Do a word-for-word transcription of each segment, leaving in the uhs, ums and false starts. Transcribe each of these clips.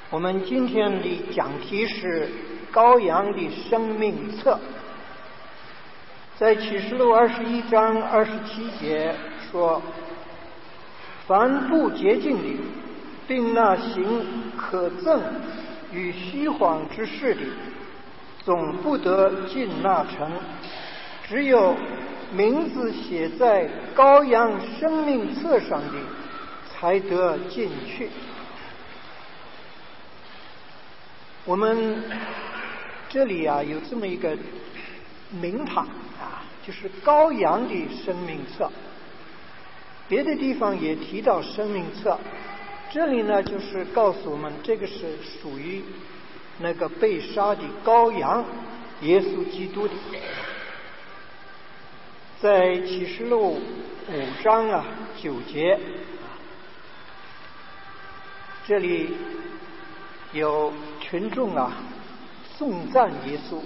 我们今天的讲题是羔羊的生命册。在启示录二十一章二十七节说，凡不洁净的，并那行可憎与虚谎之事的，总不得进那城，只有名字写在羔羊生命册上的才得进去。我们这里啊有这么一个名堂啊，就是羔羊的生命册。别的地方也提到生命册，这里呢就是告诉我们，这个是属于那个被杀的羔羊耶稣基督的。在启示录五章啊九节，这里有群众啊颂赞耶稣，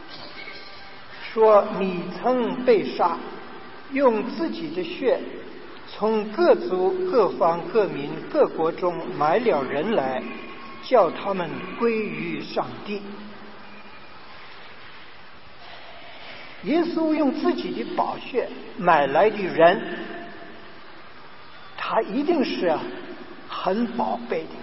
说你曾被杀，用自己的血从各族各方各民各国中买了人来，叫他们归于上帝。耶稣用自己的宝血买来的人，他一定是很宝贝的。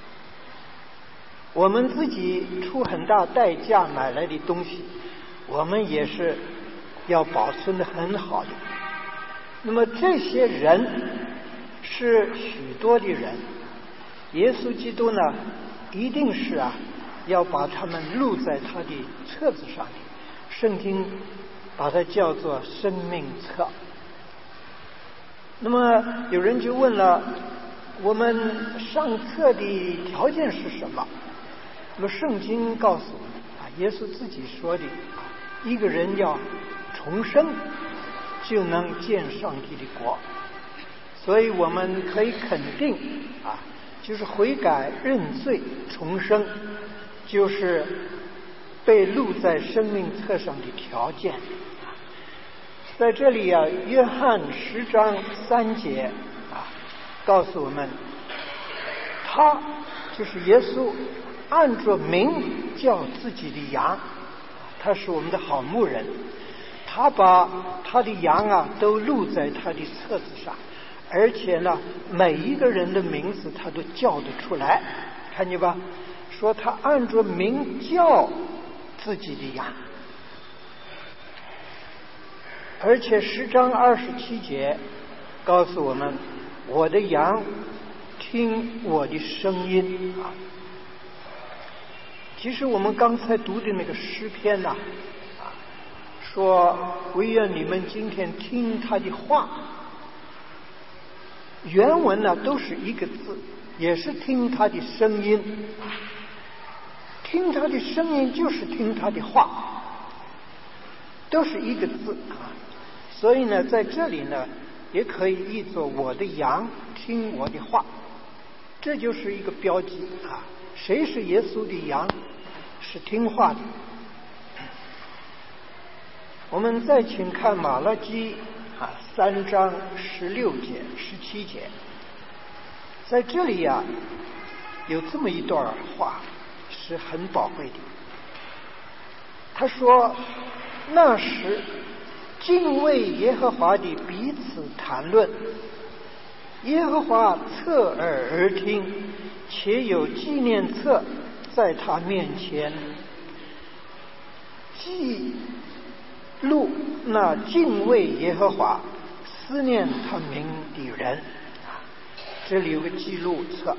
我们自己出很大代价买来的东西，我们也是要保存得很好的。那么这些人是许多的人，耶稣基督呢一定是啊要把他们录在他的册子上的。圣经把它叫做生命册。那么有人就问了，我们上册的条件是什么？那么圣经告诉我们啊，耶稣自己说的，一个人要重生就能见上帝的国。所以我们可以肯定啊，就是悔改认罪重生，就是被录在生命册上的条件。在这里啊，约翰十章三节啊，告诉我们，他就是耶稣，按着名叫自己的羊，他是我们的好牧人，他把他的羊啊都录在他的册子上，而且呢，每一个人的名字他都叫得出来，看见吧？说他按着名叫自己的羊。而且十章二十七节告诉我们，我的羊听我的声音啊。其实我们刚才读的那个诗篇呐、啊，啊，说惟愿你们今天听他的话，原文呢都是一个字，也是听他的声音。听他的声音就是听他的话，都是一个字啊。所以呢，在这里呢，也可以译作我的羊听我的话，这就是一个标记啊。谁是耶稣的羊？是听话的。我们再请看马拉基啊三章十六节、十七节，在这里呀、啊，有这么一段话是很宝贵的。他说：“那时。”敬畏耶和华的彼此谈论，耶和华侧耳而听，且有纪念册在他面前，记录那敬畏耶和华、思念他名的人。这里有个记录册。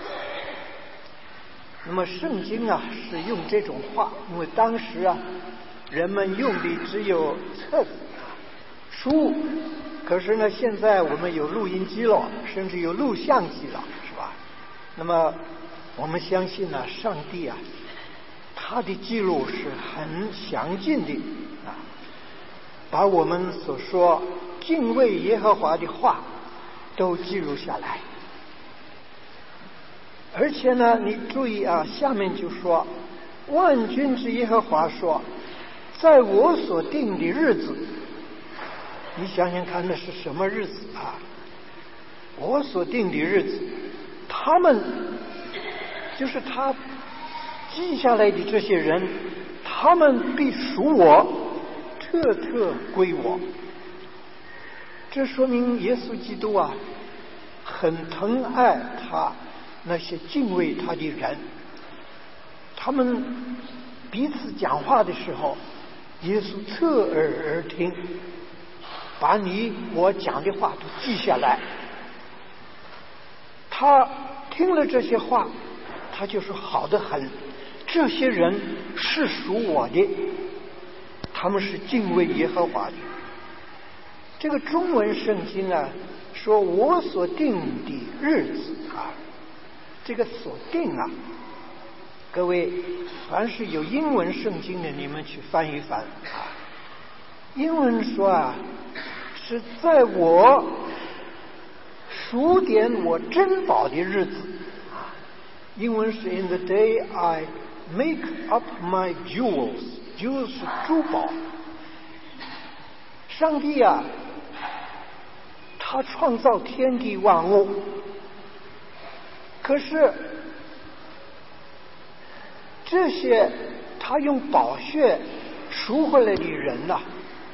那么圣经啊是用这种话，因为当时啊人们用的只有册子。书，可是呢，现在我们有录音机了，甚至有录像机了，是吧？那么我们相信呢，上帝啊，他的记录是很详尽的啊，把我们所说敬畏耶和华的话都记录下来。而且呢，你注意啊，下面就说，万军之耶和华说，在我所定的日子。你想想看，那是什么日子啊？我所定的日子，他们就是他记下来的这些人，他们必属我，特特归我。这说明耶稣基督啊，很疼爱他那些敬畏他的人。他们彼此讲话的时候，耶稣侧耳而听，把你我讲的话都记下来。他听了这些话，他就说好得很，这些人是属我的，他们是敬畏耶和华的。这个中文圣经啊，说我所定的日子啊，这个所定啊，各位凡是有英文圣经的，你们去翻一翻啊。英文说啊，是在我数点我珍宝的日子啊。英文是 In the day I make up my jewels， jewels 是珠宝。上帝啊，他创造天地万物，可是这些他用宝血赎回来的人呐、啊，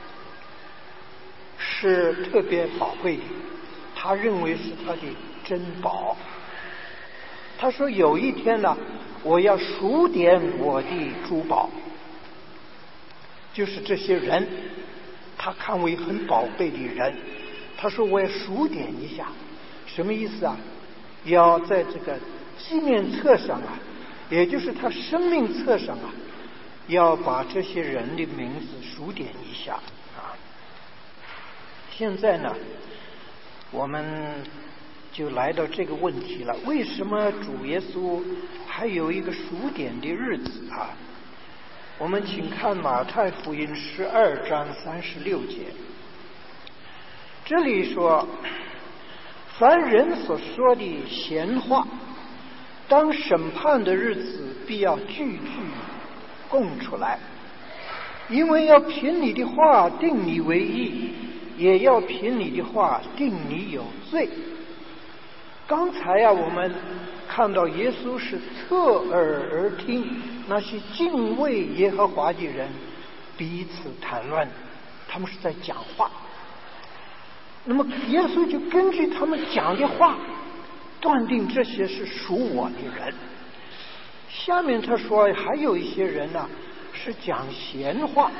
是特别宝贵的，他认为是他的珍宝。他说有一天呢，我要数点我的珠宝，就是这些人他看为很宝贝的人，他说我要数点一下，什么意思啊？要在这个纪念册上啊，也就是他生命册上啊，要把这些人的名字数点一下啊。现在呢，我们就来到这个问题了，为什么主耶稣还有一个数点的日子啊？我们请看马太福音十二章三十六节，这里说，凡人所说的闲话，当审判的日子必要句句供出来，因为要凭你的话定你为义，也要凭你的话定你有罪。刚才呀、啊，我们看到耶稣是侧耳而听那些敬畏耶和华的人彼此谈论，他们是在讲话。那么耶稣就根据他们讲的话，断定这些是属我的人。下面他说还有一些人呢、啊、是讲闲话，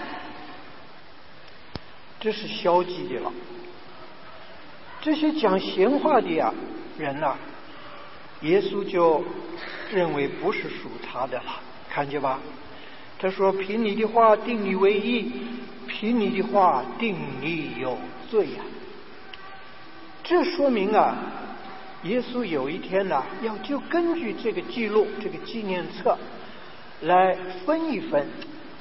这是消极的了。这些讲闲话的呀、啊、人呐、啊，耶稣就认为不是属他的了，看见吧？他说凭你的话定你为义，凭你的话定你有罪呀、啊。这说明啊，耶稣有一天呢、啊，要就根据这个记录这个纪念册来分一分。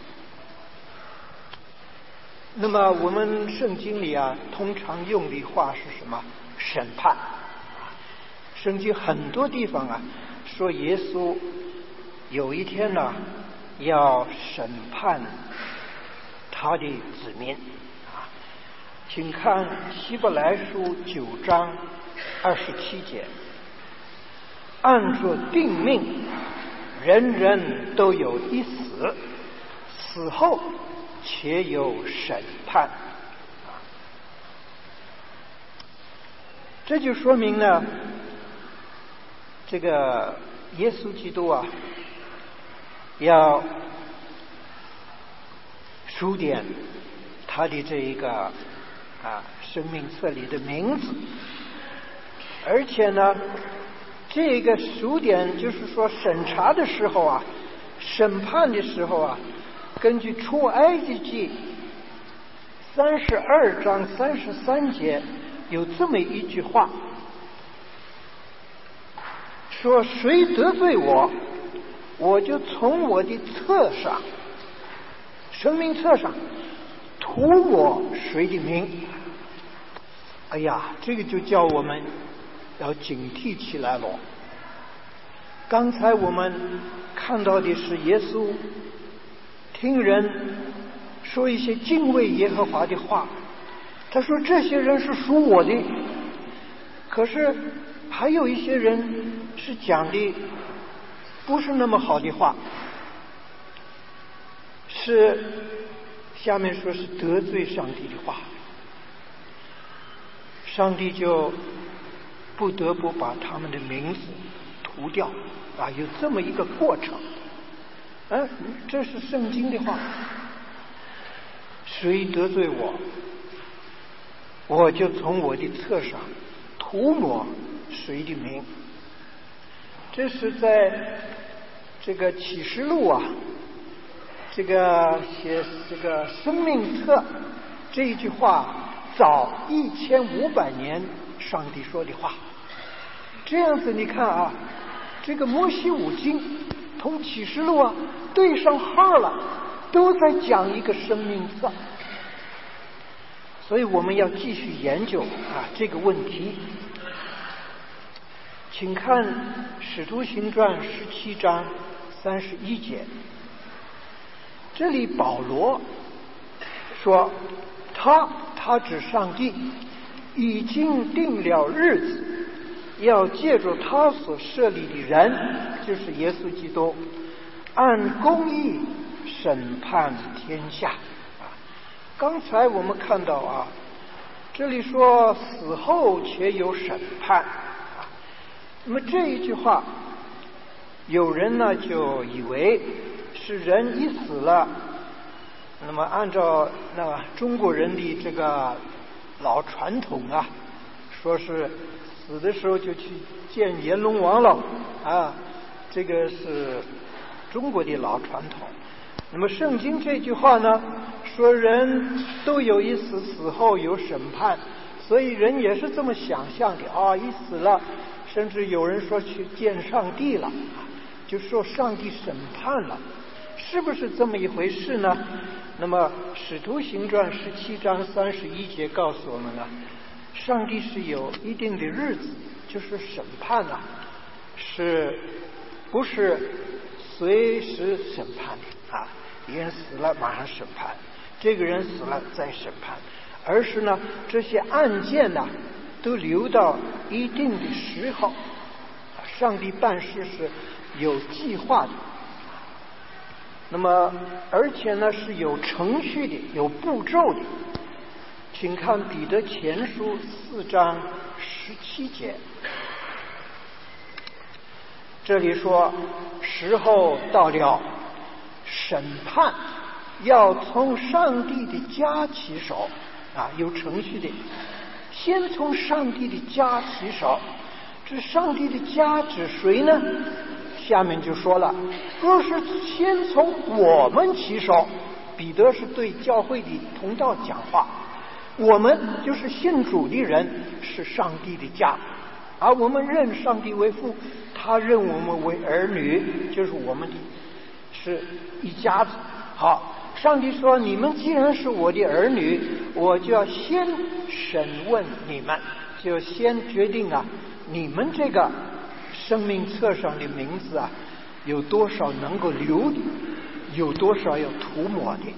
那么我们圣经里啊，通常用的话是什么？审判。圣经很多地方啊，说耶稣有一天呢、啊，要审判他的子民啊。请看希伯来书九章二十七节，按着定命，人人都有一死，死后且有审判。这就说明呢，这个耶稣基督啊，要数点他的这一个啊生命册里的名字，而且呢，这个数点就是说审查的时候啊，审判的时候啊，根据出埃及记三十二章三十三节有这么一句话，说谁得罪我，我就从我的册上，生命册上涂我谁的名。哎呀，这个就叫我们要警惕起来了。刚才我们看到的是耶稣听人说一些敬畏耶和华的话，他说这些人是属我的，可是还有一些人是讲的不是那么好的话，是下面说是得罪上帝的话，上帝就不得不把他们的名字涂掉啊，有这么一个过程。哎、啊，这是圣经的话，谁得罪我，我就从我的册上涂抹谁的名。这是在这个启示录啊，这个写这个生命册这一句话早一千五百年上帝说的话。这样子你看啊，这个摩西五经同启示录啊对上号了，都在讲一个生命册。所以我们要继续研究啊这个问题。请看《使徒行传》十七章三十一节，这里保罗说，他他指上帝已经定了日子，要借着他所设立的人，就是耶稣基督，按公义审判天下。啊，刚才我们看到啊，这里说死后且有审判。那么这一句话，有人呢就以为是人一死了，那么按照那个中国人的这个老传统啊，说是死的时候就去见阎罗王了啊，这个是中国的老传统。那么圣经这句话呢，说人都有一死，死后有审判，所以人也是这么想象的啊，一死了。甚至有人说去见上帝了，就说上帝审判了，是不是这么一回事呢？那么使徒行传十七章三十一节告诉我们呢，上帝是有一定的日子，就是审判啊，是不是随时审判的啊？人死了马上审判，这个人死了再审判，而是呢这些案件呢都留到一定的时候，上帝办事是有计划的，那么而且呢是有程序的，有步骤的。请看彼得前书四章十七节，这里说时候到了，审判要从上帝的家起手啊，有程序的。先从上帝的家起手，这上帝的家指谁呢？下面就说了，若是先从我们起手，彼得是对教会的同道讲话，我们就是信主的人，是上帝的家，而我们认上帝为父，他认我们为儿女，就是我们的是一家子。好，上帝说，你们既然是我的儿女，我就要先审问你们，就先决定啊，你们这个生命册上的名字啊，有多少能够留的，有多少要涂抹的。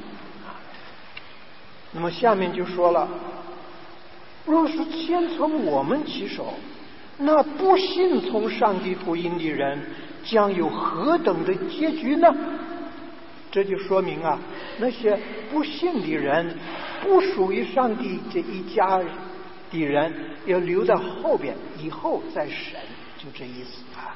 那么下面就说了，若是先从我们起手，那不信从上帝福音的人将有何等的结局呢？这就说明啊，那些不信的人，不属于上帝这一家的人，要留到后边，以后再审，就这意思啊。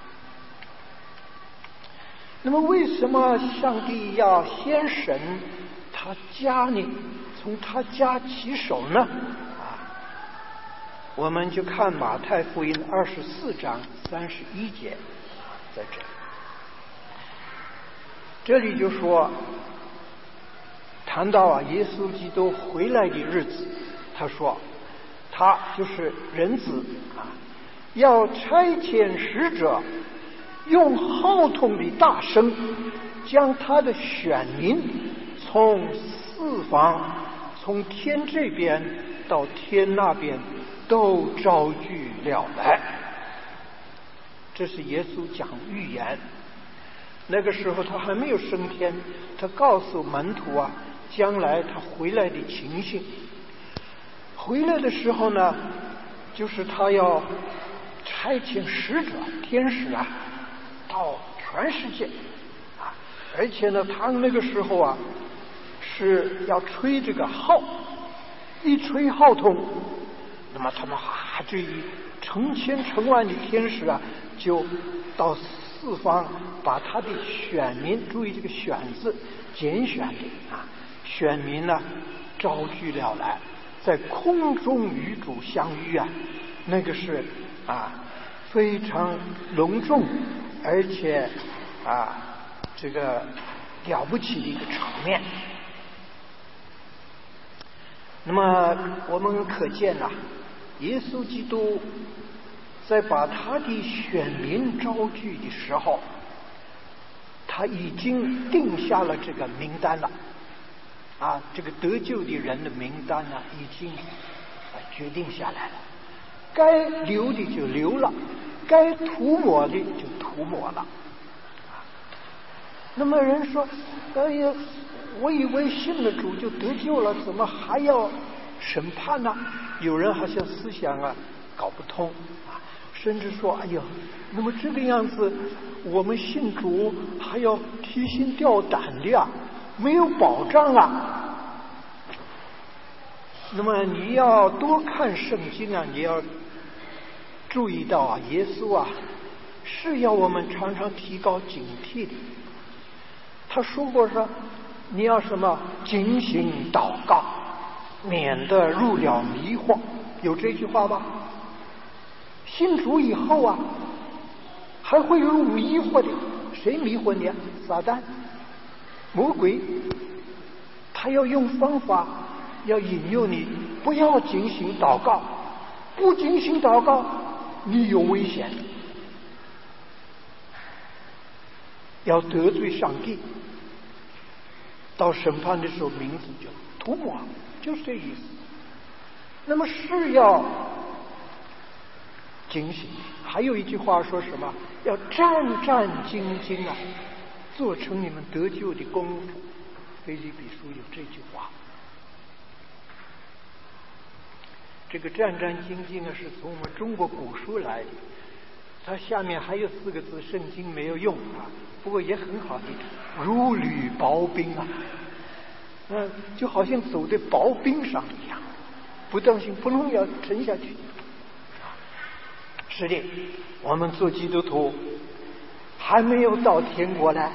那么为什么上帝要先审他家呢？从他家起手呢？啊，我们就看马太福音二十四章三十一节，在这里。这里就说，谈到啊耶稣基督回来的日子，他说他就是人子啊，要差遣使者，用号筒的大声，将他的选民从四方，从天这边到天那边都招聚了来。这是耶稣讲预言，那个时候他还没有升天，他告诉门徒啊，将来他回来的情形。回来的时候呢，就是他要差遣使者天使啊，到全世界啊！而且呢，他们那个时候啊是要吹这个号，一吹号筒，那么他们啊这一成千成万的天使啊就到四方把他的选民，注意这个选字，拣选的啊选民呢招聚了来，在空中与主相遇啊，那个是啊非常隆重而且啊这个了不起的一个场面。那么我们可见啊，耶稣基督在把他的选民招聚的时候，他已经定下了这个名单了啊，这个得救的人的名单呢已经决定下来了，该留的就留了，该涂抹的就涂抹了。那么人说，哎呀，我以为信了主就得救了，怎么还要审判呢？有人好像思想啊搞不通啊，甚至说，哎呀，那么这个样子，我们信主还要提心吊胆的呀，没有保障啊。那么你要多看圣经啊，你要注意到啊，耶稣啊是要我们常常提高警惕的。他说过说，你要什么警醒祷告，免得入了迷惑，有这句话吧？信主以后啊，还会入迷惑的。谁迷惑你啊？撒旦、魔鬼，他要用方法要引诱你，不要警醒祷告，不警醒祷告，你有危险，要得罪上帝。到审判的时候，名字就涂抹，就是这意思。那么是要警醒。还有一句话说什么？要战战兢兢啊，做成你们得救的功夫。腓立比书有这句话。这个战战兢兢呢，是从我们中国古书来的。它下面还有四个字，圣经没有用啊，不过也很好的，如履薄冰啊，嗯，就好像走在薄冰上一样，不当心不能要沉下去。是的，我们做基督徒还没有到天国来，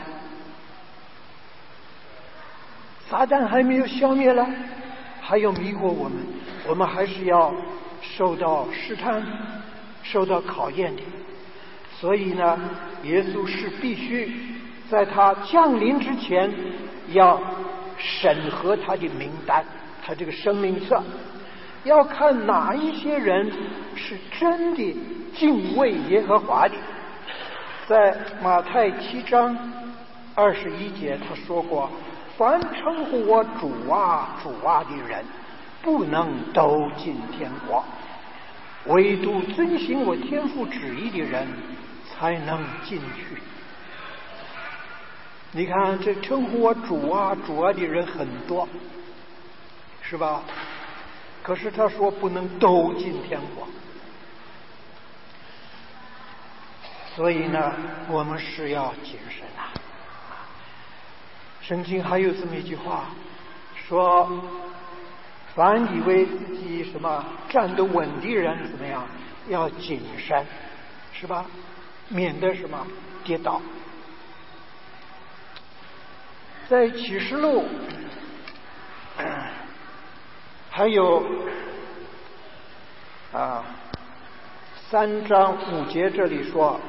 撒旦还没有消灭来，还要迷惑我们，我们还是要受到试探，受到考验的。所以呢，耶稣是必须在他降临之前要审核他的名单，他这个生命册，要看哪一些人是真的敬畏耶和华的。在马太七章二十一节他说过，凡称呼我主啊主啊的人，不能都进天国，唯独遵行我天父旨意的人才能进去。你看这称呼我主啊主啊的人很多，是吧？可是他说不能都进天国。所以呢，我们是要谨慎啊。圣经还有这么一句话，说凡以为自己什么站得稳的人怎么样，要谨慎，是吧？免得什么跌倒。在启示录还有啊三章五节这里说，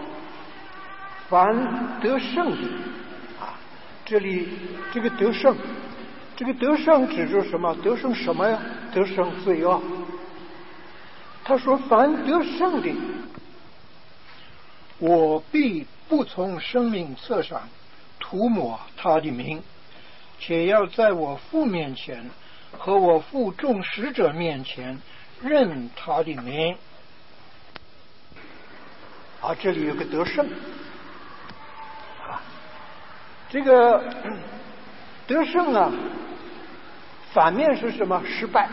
凡得胜的啊，这里这个得胜，这个得胜指着什么？得胜什么呀？得胜罪恶。他说凡得胜的，我必不从生命册上涂抹他的名，且要在我父面前和我父众使者面前认他的名。啊，这里有个得胜啊，这个得胜啊，反面是什么？失败。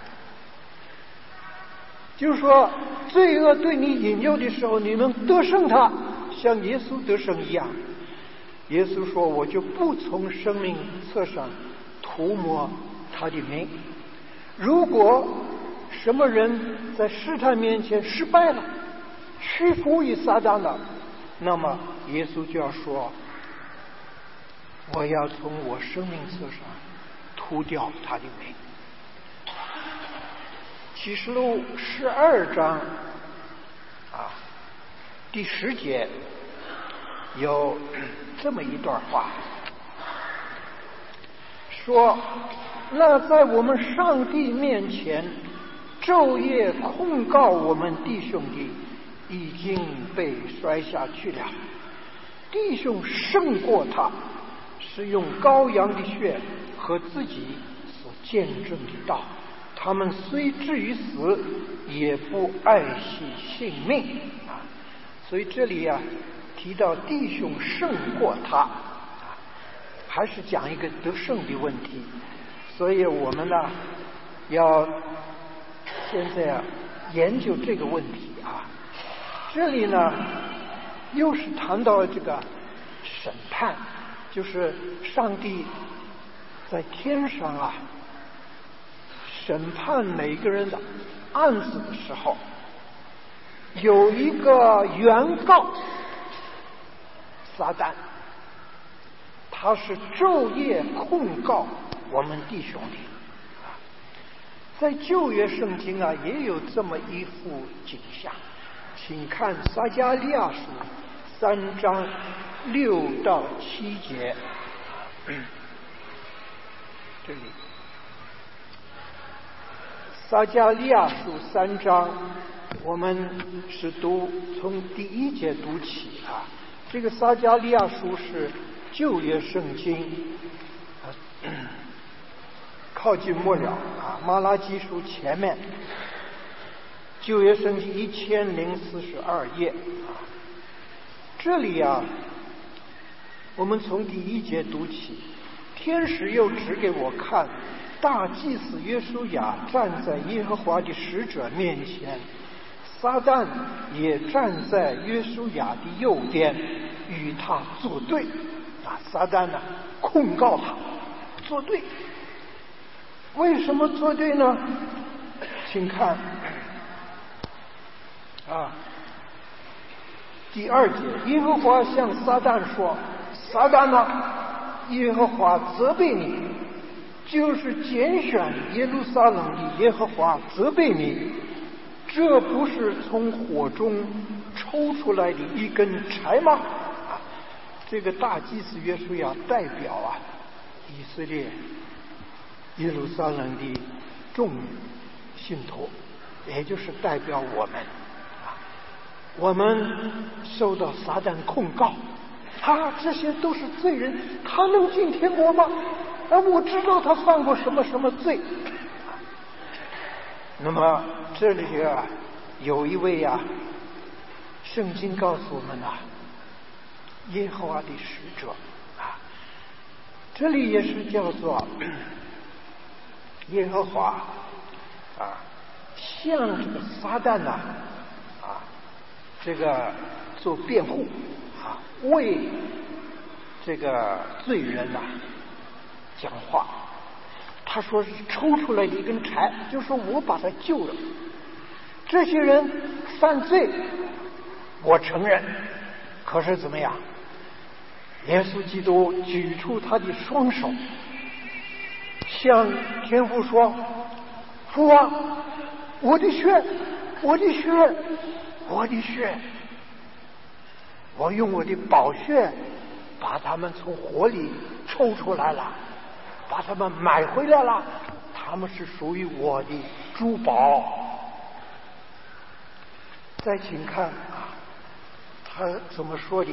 就是说，罪恶对你引诱的时候，你能得胜它，像耶稣得胜一样。 耶稣说：“我就不从生命册上涂抹他的名。”如果什么人在试探面前失败了，屈服于撒旦了，那么耶稣就要说：“我要从我生命册上涂掉他的名。”启示录十二章啊，第十节有这么一段话，说：“那在我们上帝面前昼夜控告我们弟兄的，已经被摔下去了。弟兄胜过他，是用羔羊的血和自己所见证的道。他们虽至于死，也不爱惜性命。”啊，所以这里啊提到弟兄胜过他，啊，还是讲一个得胜的问题。所以我们呢要现在啊研究这个问题啊。这里呢又是谈到这个审判，就是上帝在天上啊审判每个人的案子的时候，有一个原告撒旦，他是昼夜控告我们弟兄的。在旧约圣经啊也有这么一幅景象，请看撒迦利亚书三章六到七节。嗯，这里撒迦利亚书三章，我们是读从第一节读起啊。这个撒迦利亚书是旧约圣经，啊，靠近末了啊，马拉基书前面，旧约圣经一千零四十二页啊。这里啊，我们从第一节读起，天使又指给我看，大祭司约书亚站在耶和华的使者面前，撒旦也站在约书亚的右边，与他作对。啊，撒旦呢控告他作对。为什么作对呢？请看啊，第二节，耶和华向撒旦说：“撒旦啊，耶和华责备你，就是拣选耶路撒冷的耶和华责备你，这不是从火中抽出来的一根柴吗？”啊，这个大祭司约书亚代表啊以色列耶路撒冷的众信徒，也就是代表我们啊，我们受到撒旦控告，他这些都是罪人，他能进天国吗？啊，我知道他犯过什么什么罪。那么这里啊有一位啊，圣经告诉我们啊，耶和华的使者啊，这里也是叫做耶和华啊向这个撒旦呐 啊, 啊这个做辩护啊，为这个罪人呐、啊、讲话。他说是抽出来的一根柴，就说我把他救了。这些人犯罪，我承认，可是怎么样？耶稣基督举出他的双手，向天父说：“父啊，我的血，我的血，我的血，我用我的宝血把他们从火里抽出来了，把他们买回来了，他们是属于我的珠宝。”再请看啊，他怎么说的？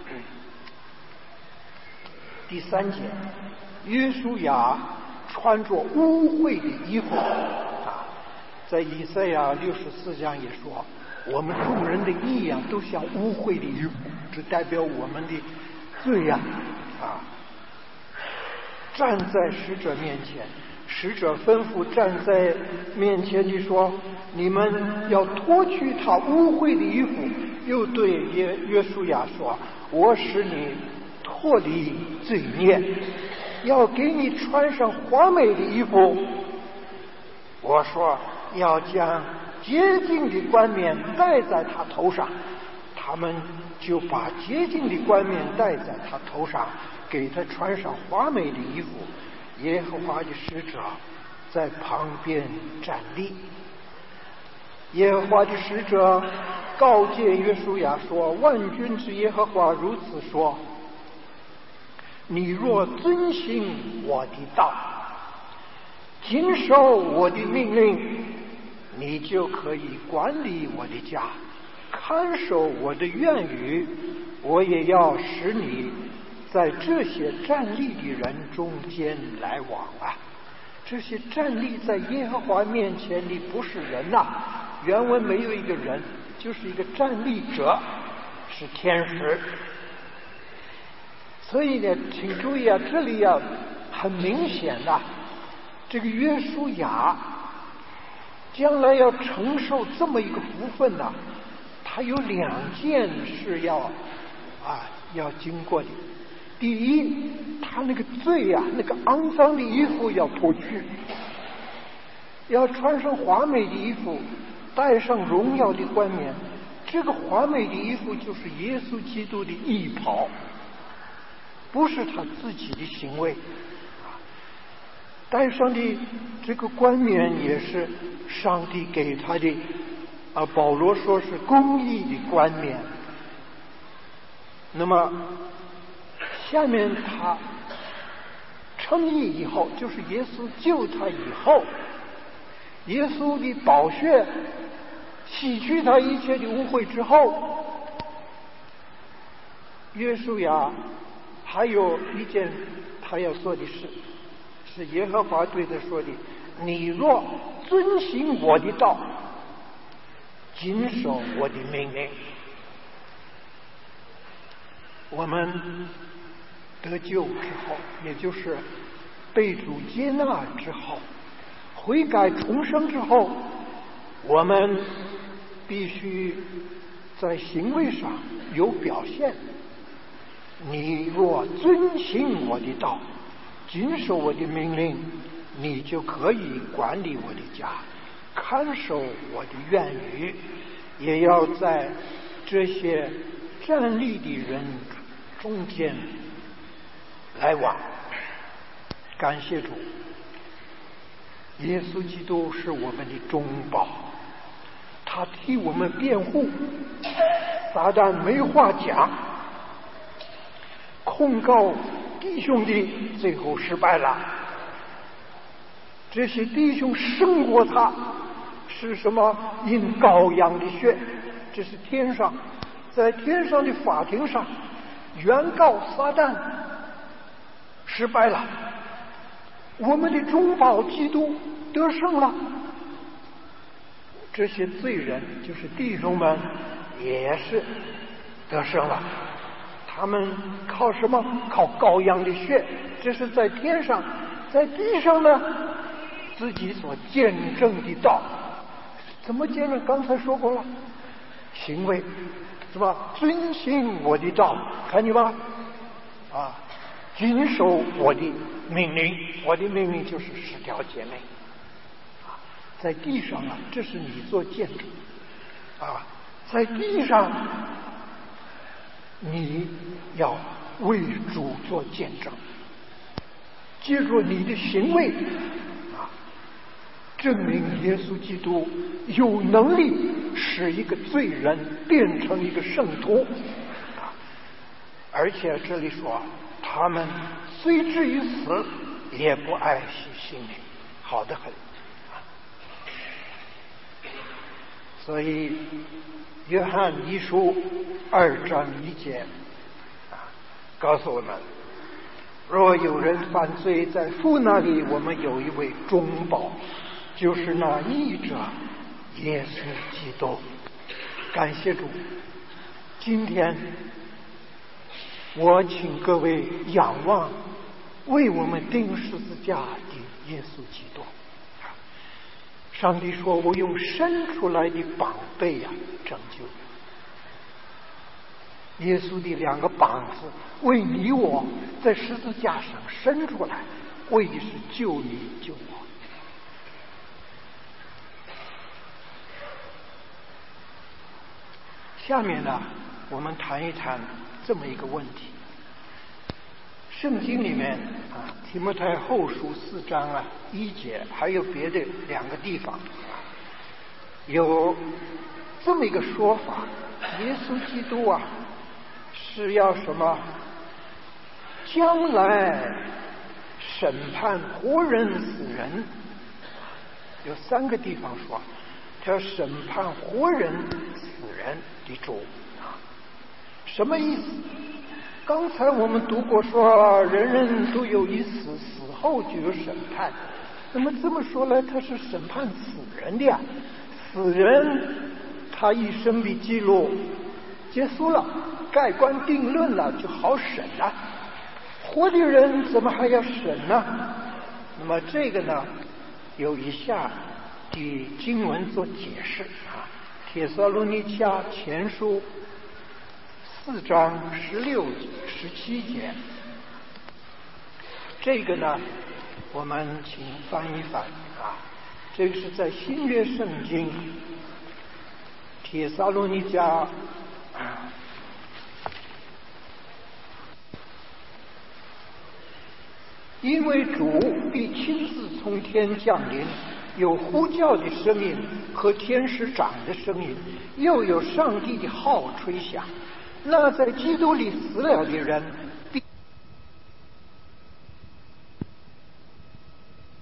第三节，约书亚穿着污秽的衣服啊，在以赛亚六十四章也说，我们众人的义啊，都像污秽的衣服，这代表我们的罪呀 啊, 啊！站在使者面前，使者吩咐站在面前的说：“你们要脱去他污秽的衣服。”又对约约书亚说：“我使你脱离罪孽，要给你穿上华美的衣服。我说要将洁净的冠冕戴在他头上，他们就把洁净的冠冕戴在他头上，给他穿上华美的衣服。耶和华的使者在旁边站立。耶和华的使者告诫约书亚说：万军之耶和华如此说，你若遵行我的道，谨守我的命令，你就可以管理我的家，看守我的院宇。我也要使你在这些站立的人中间来往啊。这些站立在耶和华面前的不是人呐、啊，原文没有一个人，就是一个站立者，是天使。所以呢，请注意啊，这里啊很明显的、啊，这个约书亚将来要承受这么一个福分呐、啊，他有两件事要啊要经过的。第一，他那个罪呀、啊，那个肮脏的衣服要脱去，要穿上华美的衣服，戴上荣耀的冠冕。这个华美的衣服就是耶稣基督的义袍，不是他自己的行为。戴上的这个冠冕也是上帝给他的，啊，保罗说是公义的冠冕。那么下面他称义以后，就是耶稣救他以后，耶稣的宝血洗去他一切的污秽之后，约书亚还有一件他要做的事，是耶和华对他说的：你若遵行我的道，谨守我的命令。我们得救之后，也就是被主接纳之后，悔改重生之后，我们必须在行为上有表现。你若遵行我的道，谨守我的命令，你就可以管理我的家，看守我的院宇。也要在这些站立的人中间来往。感谢主，耶稣基督是我们的中保，他替我们辩护，撒旦没话讲，控告弟兄的最后失败了。这些弟兄胜过他，是什么？因羔羊的血。这是天上，在天上的法庭上，原告撒旦失败了，我们的中保基督得胜了。这些罪人，就是弟兄们，也是得胜了。他们靠什么？靠羔羊的血。这是在天上，在地上呢，自己所见证的道。怎么见证？刚才说过了，行为是吧？遵行我的道，看见吗？啊，谨守我的命令。我的命令就是十条诫命。啊，在地上啊，这是你做见证。啊，在地上，你要为主做见证，借助你的行为啊，证明耶稣基督有能力使一个罪人变成一个圣徒。啊，而且这里说，他们虽至于死，也不爱惜性命，好得很。啊，所以约翰一书二章一节啊，告诉我们，若有人犯罪，在父那里我们有一位中保，就是那义者耶稣基督。感谢主，今天我请各位仰望为我们钉十字架的耶稣基督。上帝说，我用伸出来的膀臂呀、啊、拯救耶稣的两个膀子为你我在十字架上伸出来，为的是救你救我。下面呢，我们谈一谈这么一个问题。圣经里面啊，提摩太后书四章啊一节，还有别的两个地方，有这么一个说法：耶稣基督啊，是要什么？将来审判活人死人。有三个地方说，他要审判活人死人的主啊，什么意思？刚才我们读过说，人人都有一死，死后就有审判。那么这么说来，他是审判死人的呀。死人他一生的记录结束了，盖棺定论了，就好审了。活的人怎么还要审呢？那么这个呢，有以下的经文做解释啊，《帖撒罗尼迦前书》四章十六、十七节，这个呢，我们请翻一翻啊。这个是在新约圣经帖撒罗尼迦啊，因为主必亲自从天降临，有呼叫的声音和天使长的声音，又有上帝的号吹响。那在基督里死了的人